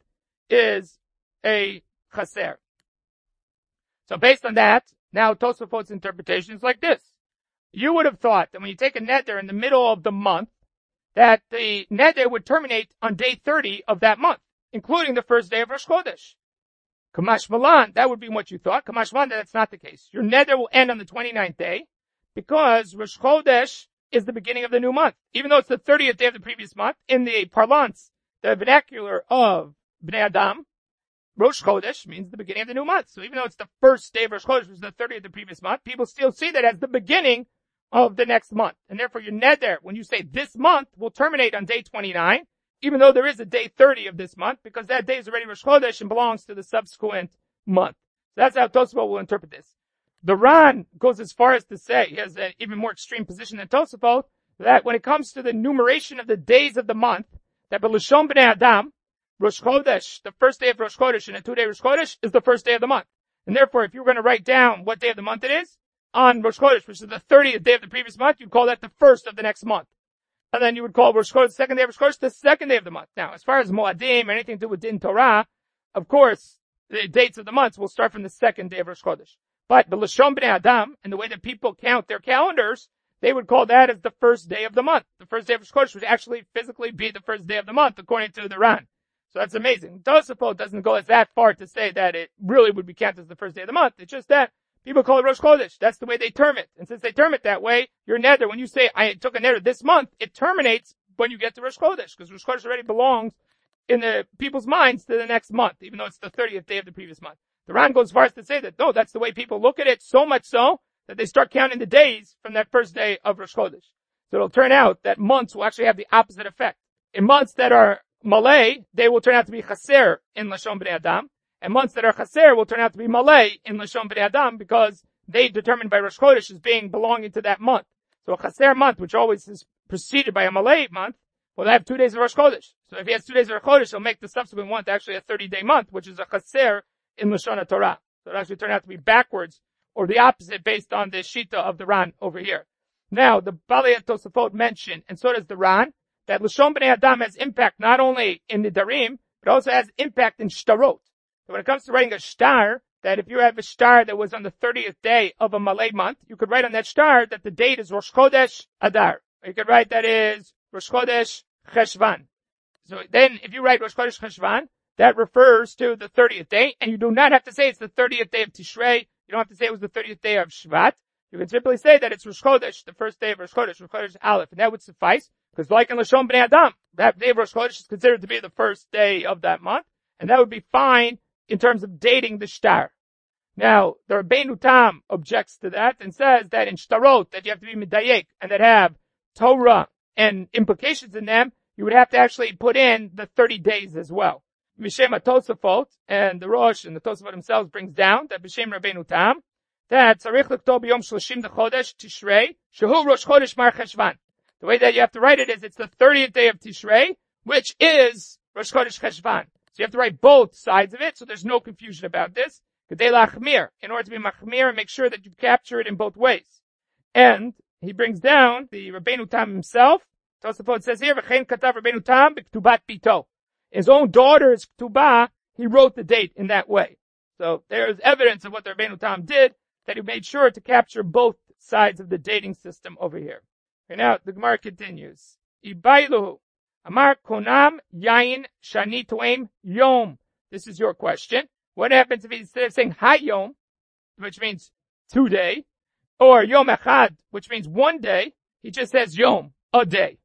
is a Chaser. So based on that, now Tosafot's interpretation is like this. You would have thought that when you take a neder in the middle of the month, that the neder would terminate on day thirty of that month, including the first day of Rosh Chodesh. Kamash Malan, that would be what you thought. Kamash Malan, that's not the case. Your neder will end on the twenty-ninth day because Rosh Chodesh is the beginning of the new month. Even though it's the thirtieth day of the previous month, in the parlance, the vernacular of Bnei Adam, Rosh Chodesh means the beginning of the new month. So even though it's the first day of Rosh Chodesh, which is the thirtieth of the previous month, people still see that as the beginning of the next month. And therefore your neder, when you say this month, will terminate on day twenty-nine, even though there is a day thirty of this month, because that day is already Rosh Chodesh and belongs to the subsequent month. So that's how Tosafot will interpret this. The Ran goes as far as to say, he has an even more extreme position than Tosafot, that when it comes to the numeration of the days of the month, that B'Lashon B'nei Adam, Rosh Chodesh, the first day of Rosh Chodesh and a two-day Rosh Chodesh is the first day of the month. And therefore, if you were going to write down what day of the month it is, on Rosh Chodesh, which is the thirtieth day of the previous month, you'd call that the first of the next month. And then you would call Rosh Chodesh, the second day of Rosh Chodesh, the second day of the month. Now, as far as Moadim, anything to do with Din Torah, of course, the dates of the months will start from the second day of Rosh Chodesh. But the Lashon B'nei Adam, and the way that people count their calendars, they would call that as the first day of the month. The first day of Rosh Chodesh would actually physically be the first day of the month, according to the Ran. So that's amazing. Tosafot doesn't go as that far to say that it really would be counted as the first day of the month. It's just that people call it Rosh Chodesh. That's the way they term it. And since they term it that way, your neder, when you say, I took a neder this month, it terminates when you get to Rosh Chodesh, because Rosh Chodesh already belongs in the people's minds to the next month, even though it's the thirtieth day of the previous month. The Ran goes as far as to say that, no, that's the way people look at it, so much so that they start counting the days from that first day of Rosh Chodesh. So it'll turn out that months will actually have the opposite effect. In months that are Malay, they will turn out to be Chaser in Lashon B'nei Adam, and months that are Chaser will turn out to be Malay in Lashon B'nei Adam, because they determined by Rosh Chodesh as being belonging to that month. So a Chaser month, which always is preceded by a Malay month, will have two days of Rosh Chodesh. So if he has two days of Rosh Chodesh, he'll make the subsequent month actually a thirty-day month, which is a Chaser in Lashon Torah. So it actually turned out to be backwards, or the opposite, based on the Shita of the Ran over here. Now, the Balei Tosafot mentioned, and so does the Ran, that Lashon B'nei Adam has impact not only in the Darim, but also has impact in Shtarot. So when it comes to writing a shtar, that if you have a shtar that was on the thirtieth day of a Malay month, you could write on that shtar that the date is Rosh Chodesh Adar. Or you could write that is Rosh Chodesh Cheshvan. So then, if you write Rosh Chodesh Cheshvan, that refers to the thirtieth day, and you do not have to say it's the thirtieth day of Tishrei. You don't have to say it was the thirtieth day of Shvat. You can simply say that it's Rosh Chodesh, the first day of Rosh Chodesh, Rosh Chodesh Aleph, and that would suffice, because like in Lashon B'nei Adam, that day of Rosh Chodesh is considered to be the first day of that month, and that would be fine in terms of dating the shtar. Now, the Rabbeinu Tam objects to that and says that in shtarot, that you have to be medayek, and that have Torah and implications in them, you would have to actually put in the thirty days as well. Mishem Tosafot, and the Rosh and the Tosafot themselves brings down that B'Shem Rabbeinu Tam, that Tzarich L'Ktov B'Yom Shloshim Chodesh Tishrei, Shehu Rosh Chodesh Mar Cheshvan. The way that you have to write it is it's the thirtieth day of Tishrei, which is Rosh Chodesh Cheshvan. So you have to write both sides of it, so there's no confusion about this. Kedei Lachmir, in order to be Machmir, and make sure that you capture it in both ways. And he brings down the Rabbeinu Tam himself. Tosafot says here, V'chein Katav Rabbeinu Tam B'Ktubat Pito. His own daughter's Ktubah, he wrote the date in that way. So there is evidence of what the Rabbeinu Tam did, that he made sure to capture both sides of the dating system over here. Okay, now the Gemara continues. Ibailuhu, Amar Konam Yain Shani Toem Yom. This is your question. What happens if he, instead of saying Hayom, which means two day, or Yom Echad, which means one day, he just says Yom, a day.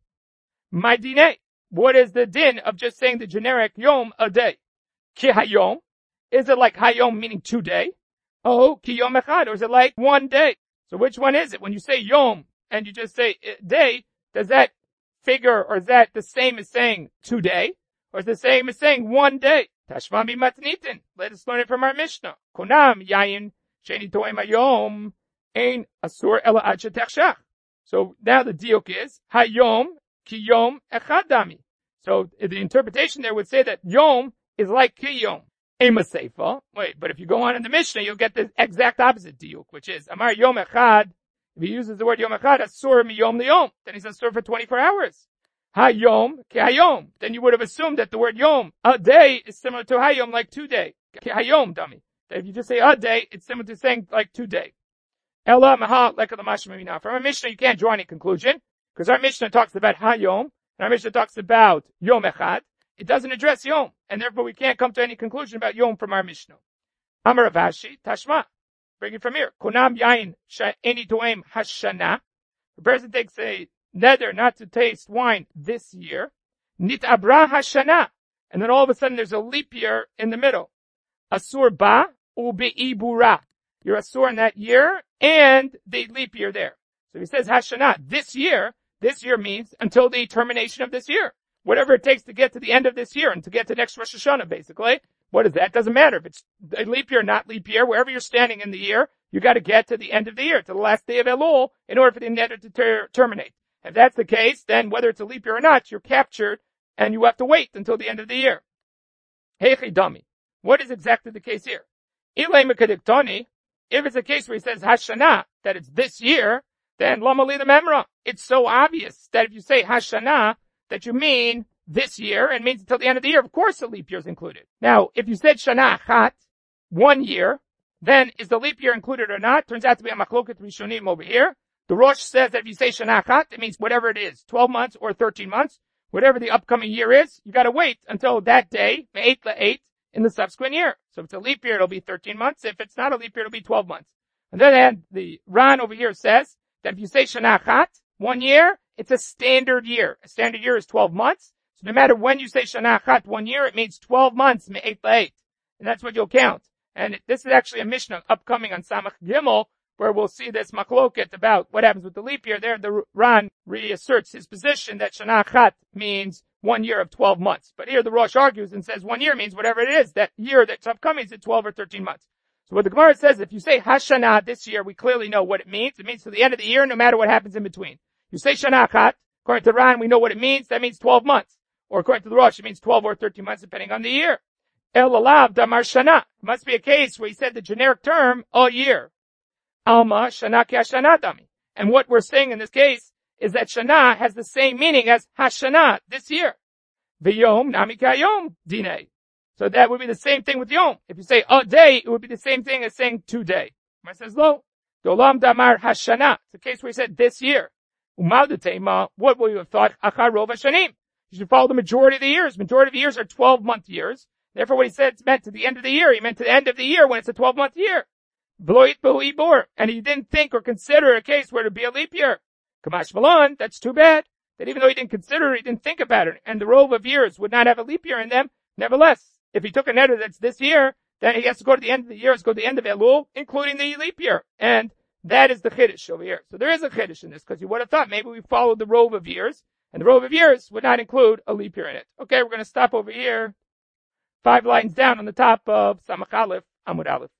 My dineh. What is the din of just saying the generic Yom, a day? Ki Hayom. Is it like Hayom meaning two day? Oh, Ki Yom Echad. Or is it like one day? So which one is it? When you say Yom and you just say day, does that figure, or is that the same as saying two day? Or is it the same as saying one day? Tashma bi matnitin. Let us learn it from our Mishnah. Konam yayin sheni toem hayom ein asur ela ad shetechshach. So now the diuk is Hayom ki yom echad dami. So the interpretation there would say that Yom is like ki yom. Ema seifa. Wait, but if you go on in the Mishnah, you'll get the exact opposite diuk, which is Amar Yom Echad. If he uses the word Yom Echad, asur mi yom liyom, then he's asur for twenty-four hours. Hayom ki hayom. Then you would have assumed that the word Yom, a day, is similar to Hayom, like two day. Ki hayom, dummy. That if you just say a day, it's similar to saying like two day. Ella maha leka l'mashma mina. From our Mishnah, you can't draw any conclusion, because our Mishnah talks about Hayom, and our Mishnah talks about Yom Echad. It doesn't address Yom, and therefore we can't come to any conclusion about Yom from our Mishnah. Amar Rav Ashi, Tashma. Bring it from here. Konam yain she'eni toem hashana. The person takes a nether not to taste wine this year. Nit abra hashana. And then all of a sudden there's a leap year in the middle. Asur ba ubi ibura. You're asur in that year and the leap year there. So he says Hashanah, this year, this year means until the termination of this year. Whatever it takes to get to the end of this year and to get to next Rosh Hashanah, basically. What is that? Doesn't matter if it's a leap year, not leap year, wherever you're standing in the year, you got to get to the end of the year, to the last day of Elul, in order for the Neder to ter- terminate. If that's the case, then whether it's a leap year or not, you're captured and you have to wait until the end of the year. Heichi Dami. What is exactly the case here? Ilay Mekadiktoni, if it's a case where he says Hashanah, that it's this year, then Lama Li the Memra. It's so obvious that if you say Hashanah, that you mean this year and means until the end of the year. Of course the leap year is included. Now, if you said Shana Achat, one year, then is the leap year included or not? Turns out to be a Machloket Rishonim over here. The Rosh says that if you say Shana Achat, it means whatever it is, twelve months or thirteen months, whatever the upcoming year is, you gotta wait until that day, eight to eight, in the subsequent year. So if it's a leap year, it'll be thirteen months. If it's not a leap year, it'll be twelve months. On the other hand, the Ran over here says that if you say Shana Achat, one year, it's a standard year. A standard year is twelve months. So no matter when you say Shana Achat, one year, it means twelve months, eight to eight. And that's what you'll count. And this is actually a Mishnah upcoming on Samach Gimel, where we'll see this machloket about what happens with the leap year. There, the Ran reasserts his position that Shana Achat means one year of twelve months. But here the Rosh argues and says one year means whatever it is. That year that's upcoming is at twelve or thirteen months. So what the Gemara says, if you say Hashanah this year, we clearly know what it means. It means to the end of the year, no matter what happens in between. You say Shana Achat, according to Ran, we know what it means. That means twelve months. Or according to the Rosh, it means twelve or thirteen months, depending on the year. El Alav Damar Shana. It must be a case where he said the generic term, a year. Alma Shana Ki Hashana Dami. And what we're saying in this case is that Shana has the same meaning as Hashanah, this year. V'yom Nami Kayom Dine. So that would be the same thing with Yom. If you say a day, it would be the same thing as saying today. It says, lo, Dolam Damar Hashana. It's a case where he said this year. Umal what would you have thought? Achar Rov Hashanim. You should follow the majority of the years. Majority of the years are twelve month years. Therefore, what he said it's meant to the end of the year. He meant to the end of the year when it's a twelve month year. And he didn't think or consider a case where it would be a leap year. Kamash Malon, that's too bad. That even though he didn't consider it, he didn't think about it. And the rove of years would not have a leap year in them. Nevertheless, if he took a neder that's this year, then he has to go to the end of the year, let's go to the end of Elul, including the leap year. And that is the chiddush over here. So there is a chiddush in this, because you would have thought maybe we followed the rove of years, and the rove of years would not include a leap year in it. Okay, we're going to stop over here. Five lines down on the top of Samach Aleph, Amud Aleph.